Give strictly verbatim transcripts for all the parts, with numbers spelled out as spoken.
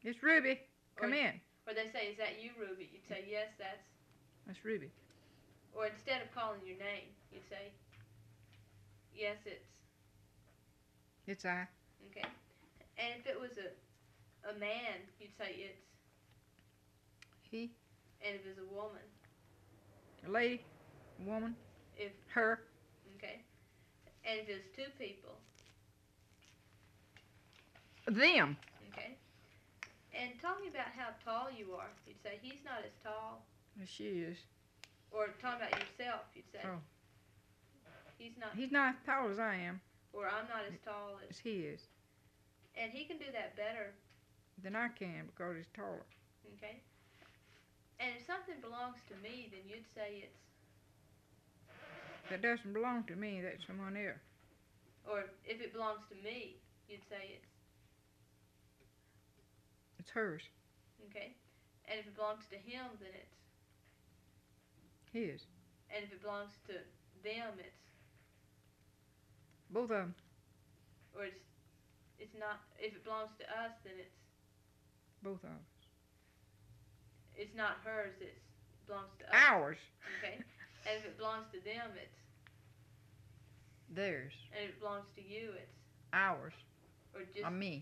It's Ruby. Come or, in. Or they say, is that you, Ruby? You'd say, yes, that's... That's Ruby. Or instead of calling your name, you'd say, yes, it's... It's I. Okay. And if it was a, a man, you'd say it's... He. And if it's a woman? A lady. A woman. If... Her. Okay. And if it's two people? Them. Okay. And tell me about how tall you are. You'd say, he's not as tall. Yes, she is. Or talking about yourself, you'd say, Oh. he's not... He's not as tall as I am. Or I'm not as tall as... As he is. And he can do that better. Than I can because he's taller. Okay. And if something belongs to me, then you'd say it's... That doesn't belong to me, that's someone else. Or if it belongs to me, you'd say it's... It's hers. Okay. And if it belongs to him, then it's... His. And if it belongs to them, it's... Both of them. Or it's... It's not... If it belongs to us, then it's... Both of us. It's not hers, it's, it belongs to us. Ours. Okay. And if it belongs to them, it's... Theirs. And if it belongs to you, it's... Ours. Or just... Or me.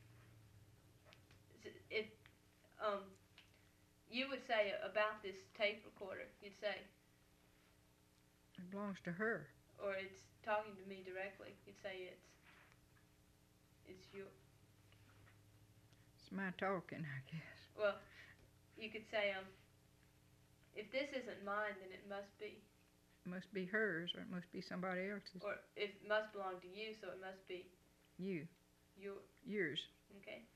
If... Um... You would say about this tape recorder, you'd say... It belongs to her. Or it's talking to me directly, you'd say it's... It's you. It's my talking, I guess. Well, you could say, um... If this isn't mine, then it must be. It must be hers, or it must be somebody else's. Or it must belong to you, so it must be... You. Your... Yours. Okay.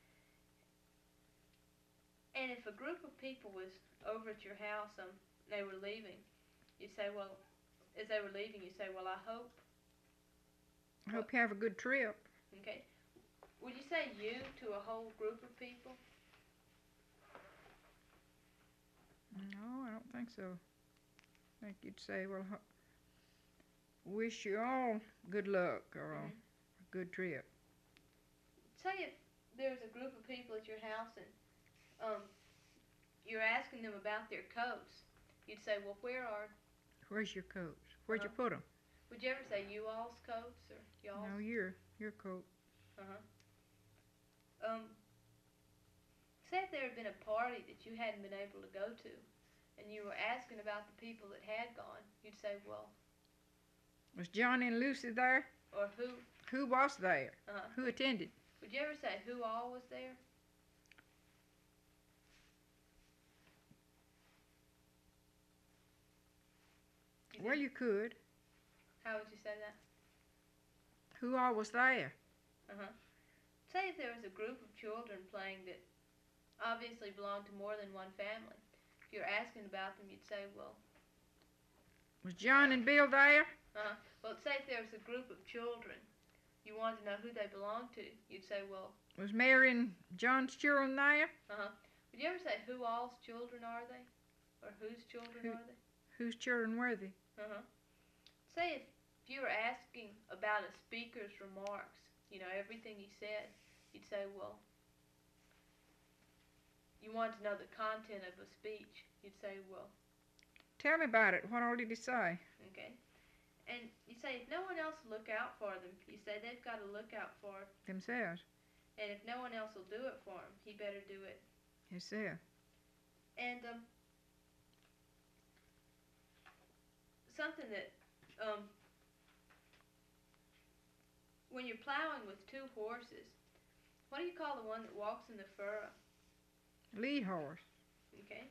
And if a group of people was over at your house, um, they were leaving, you'd say, well, as they were leaving, you say, well, I hope. I hope you have a good trip. Okay. Would you say you to a whole group of people? No, I don't think so. I think you'd say, well, wish you all good luck or Mm-hmm. a good trip. Say if there was a group of people at your house and um, you're asking them about their coats, you'd say, well, where are... Where's your coats? Where'd Uh-huh. you put them? Would you ever say you all's coats or y'all's? No, your, your coat. Uh-huh. Um, say if there had been a party that you hadn't been able to go to, and you were asking about the people that had gone, you'd say, well... Was Johnny and Lucy there? Or who... Who was there? Uh-huh. Who attended? Would you ever say who all was there? You Well, think- you could. How would you say that? Who all was there? Uh-huh. Say if there was a group of children playing that obviously belonged to more than one family. If you're asking about them, you'd say, well... Was John and Bill there? Uh-huh. Well, say if there was a group of children, you wanted to know who they belonged to, you'd say, well... Was Mary and John's children there? Uh-huh. Would you ever say who all's children are they? Or whose children Who- are they? Whose children were they? Uh-huh. Say if, if you were asking about a speaker's remarks, you know, everything he said, you'd say, well... You want to know the content of a speech, you'd say, well... Tell me about it. What all did he say? Okay. And you say, if no one else will look out for them, you say they've got to look out for, Themselves. and if no one else will do it for him, he better do it. Himself. And, um, something that, um, when you're plowing with two horses, what do you call the one that walks in the furrow? Lead horse. Okay.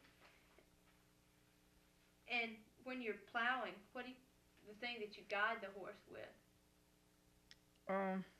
And when you're plowing, what do you, the thing that you guide the horse with? Um,